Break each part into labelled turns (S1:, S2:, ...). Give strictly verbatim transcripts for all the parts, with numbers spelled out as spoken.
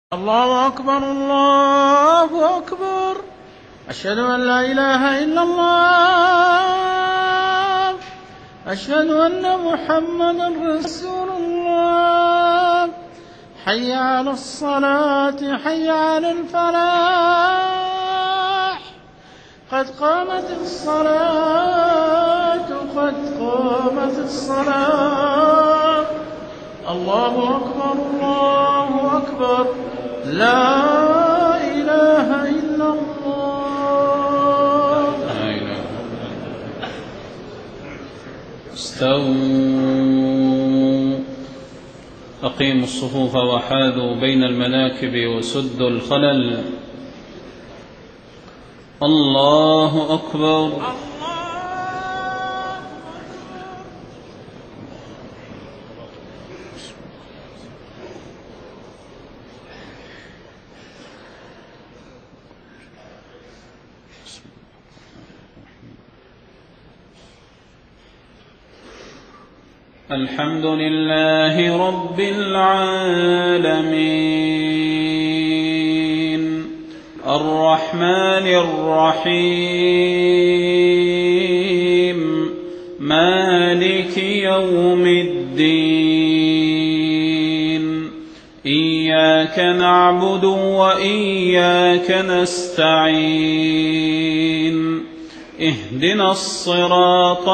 S1: الله أكبر الله أكبر. أشهد أن لا إله إلا الله. أشهد أن محمدا رسول الله. حي على الصلاة حي على الفلاح. قد قامت الصلاة قد قامت الصلاة. الله أكبر الله أكبر. لا إله إلا الله.
S2: لا إله. استووا أقيموا الصفوف وحاذوا بين المناكب وسدوا الخلل. الله أكبر. الحمد لله رب العالمين الرحمن الرحيم مالك يوم الدين. إياك نعبد وإياك نستعين. اهدنا الصراط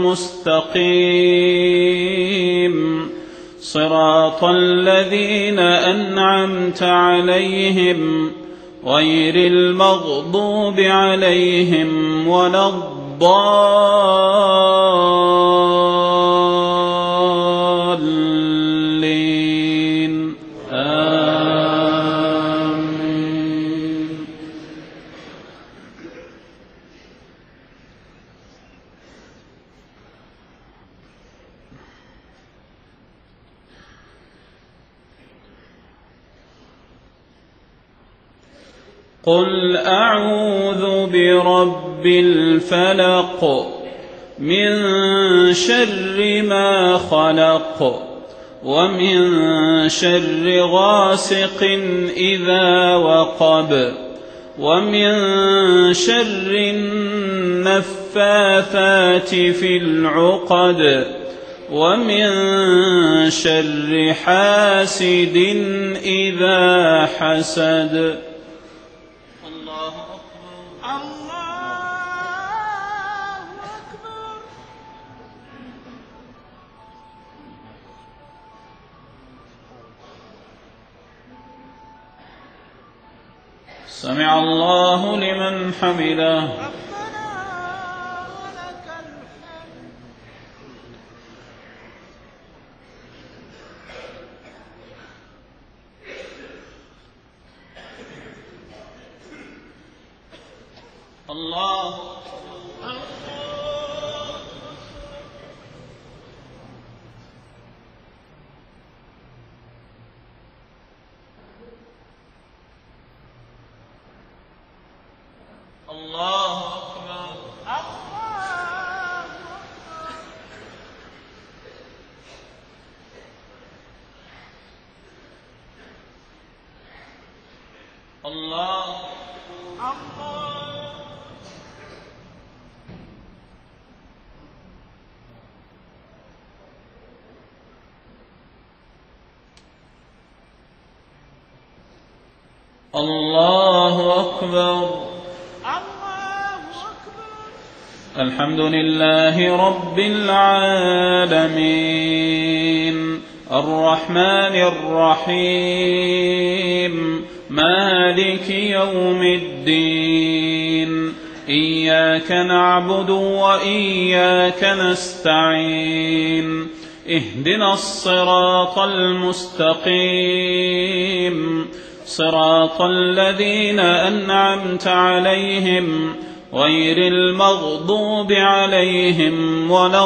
S2: المستقيم صراط الذين أنعمت عليهم غير المغضوب عليهم ولا الضالين. آمين. قل أعوذ برب الفلق من شر ما خلق ومن شر غاسق إذا وقب ومن شر النفاثات في العقد ومن شر حاسد إذا حسد. سمع الله لمن حمده. الله الله أكبر. الله الله أكبر. الحمد لله رب العالمين الرحمن الرحيم مالك يوم الدين. إياك نعبد وإياك نستعين. اهدنا الصراط المستقيم صراط الذين أنعمت عليهم غير المغضوب عليهم ولا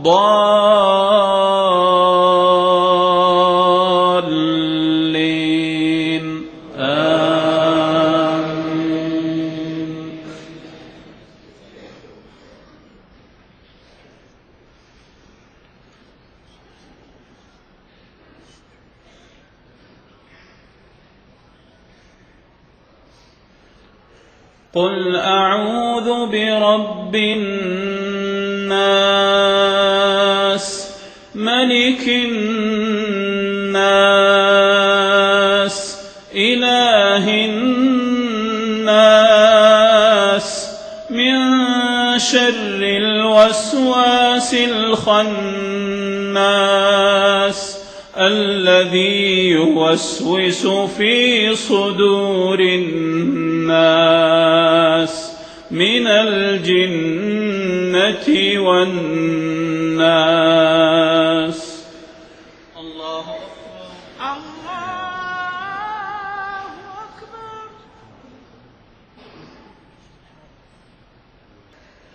S2: الضالين. آمين. قل أعوذ برب الناس ملك الناس إله الناس من شر الوسواس الخناس الذي يوسوس في صدور الناس من الجنة والناس.